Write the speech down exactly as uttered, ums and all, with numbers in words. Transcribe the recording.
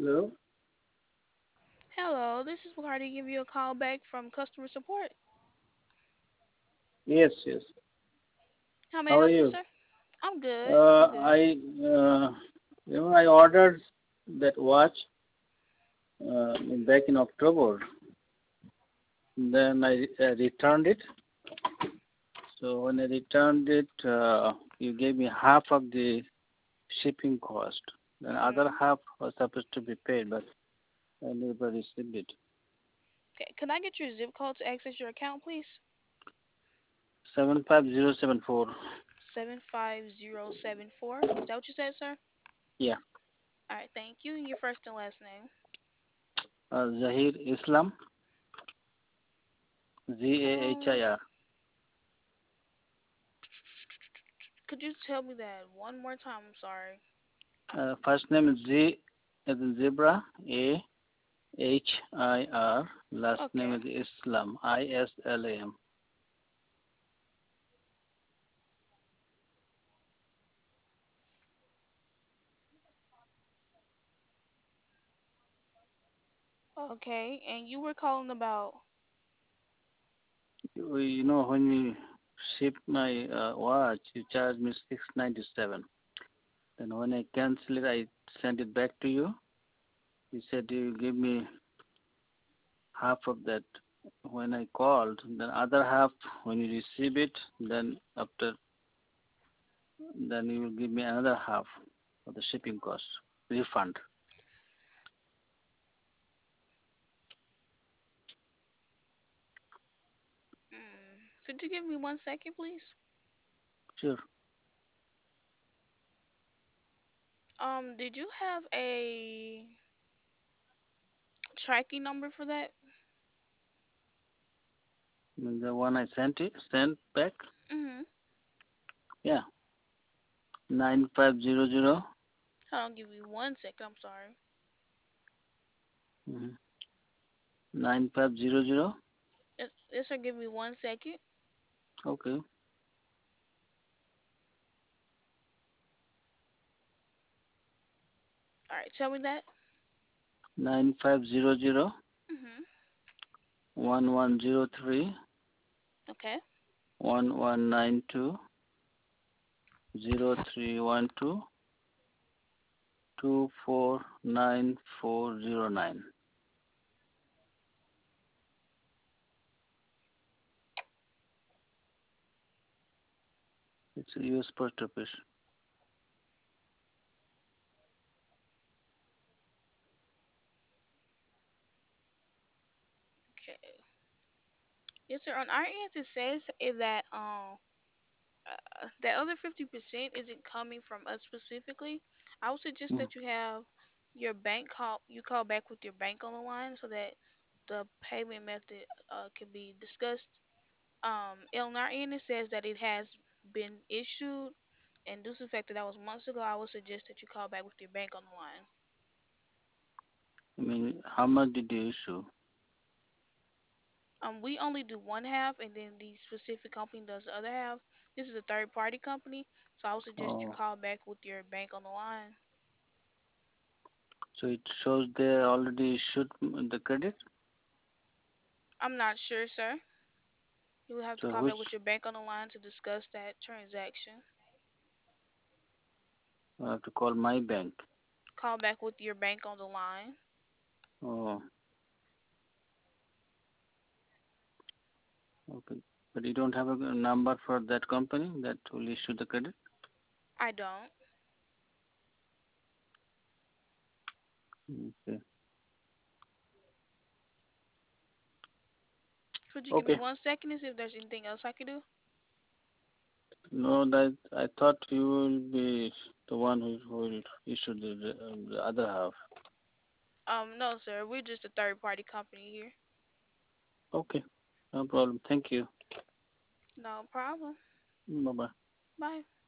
Hello? Hello, this is Bacardi giving you a call back from customer support. Yes, yes. How may I How are help you, you? sir? I'm good. Uh, I'm good. I, uh, you know, I ordered that watch uh, back in October. Then I uh, returned it. So when I returned it, uh, you gave me half of the shipping cost. Then other Mhm. half was supposed to be paid, but I never received it. Okay. Can I get your zip code to access your account, please? seven five zero seven four. Seven five zero seven four. Is that what you said, sir? Yeah. All right. Thank you. And your first and last name. Uh, Zahir Islam. Z A H I Um. R. Could you tell me that one more time? I'm sorry. Uh, first name is Z as in zebra. A H I R. Last name Okay. is Islam. I S L A M. Okay. And you were calling about. You you know, when you ship my uh, watch, you charge me six ninety seven. Then when I cancel it, I send it back to you. You said you give me half of that when I called. Then other half when you receive it. Then after, then you will give me another half of the shipping cost refund. Mm, could you give me one second, please? Sure. Um. Did you have a tracking number for that? The one I sent it, sent back. Mhm. Yeah, nine five zero zero. Hold on. Give me one second. I'm sorry. Mm-hmm. Nine five zero zero. Yes, yes, sir. Give me one second. Okay. All right, tell me that. Nine five zero zero Mhm. one one zero three Okay. one one nine two zero three one two two four nine four zero nine. It's a U S post office. Okay. Yes, sir. On our end, it says i- that um uh, that other fifty percent isn't coming from us specifically. I would suggest Mm. that you have your bank call. You call back with your bank on the line so that the payment method uh can be discussed. Um, on our end, it says that it has been issued, and due to the fact that that was months ago, I would suggest that you call back with your bank on the line. I mean, how much did you issue? Um, we only do one half, and then the specific company does the other half. This is a third party company, so I would suggest you Oh, call back with your bank on the line. so it shows they already issued the credit. I'm not sure, sir. You will have to So call which back with your bank on the line to discuss that transaction. I have to call my bank. Call back with your bank on the line. Oh, okay. But you don't have a number for that company that will issue the credit. I don't. Okay. Could you give me Okay. one second and see if there's anything else I could do? No, that I thought you will be the one who who will issue the, the, um, the other half. Um, no, sir. We're just a third party company here. Okay, no problem. Thank you. No problem. Bye bye. Bye.